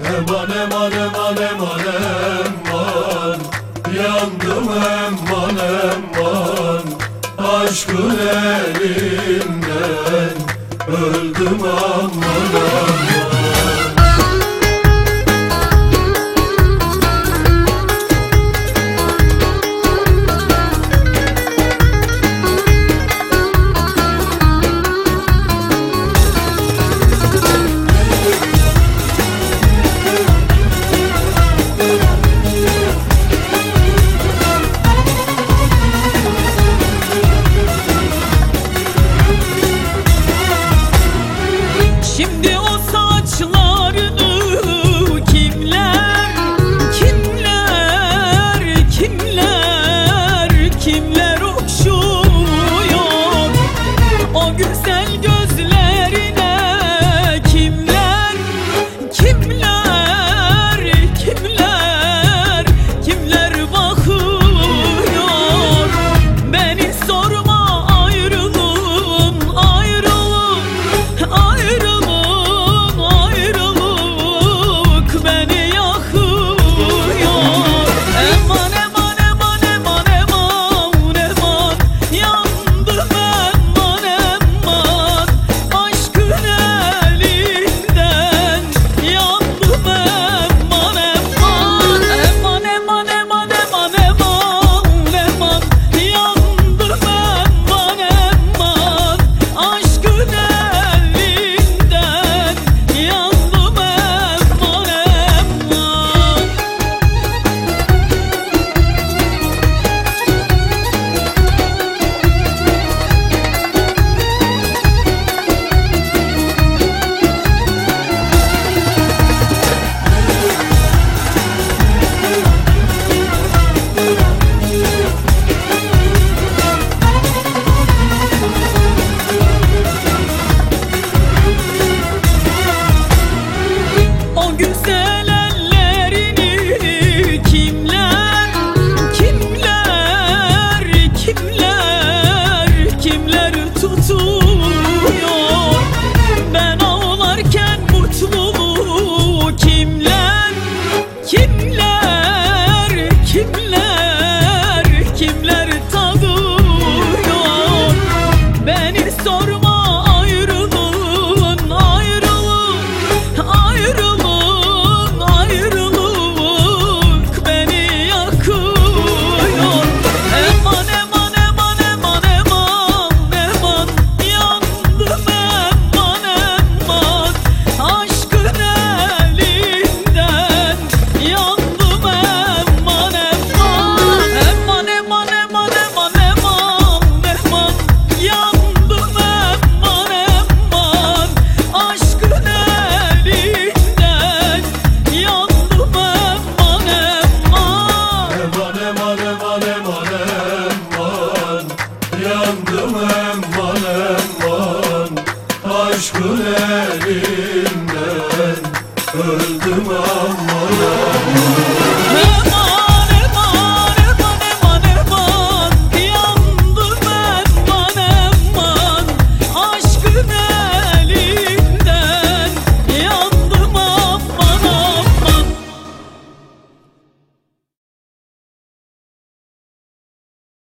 Eman eman eman eman eman, yandım eman eman, aşkın elinden öldüm aman aman. Şimdi o saçlarını kimler, kimler, kimler, kimler okşuyor? O güzel gözlerine kimler, kimler, kimler, kimler bakıyor? Beni sorma, ayrılın, ayrılın, ayrılın. Yandım eman eman, aşkın elinden öldüm aman aman.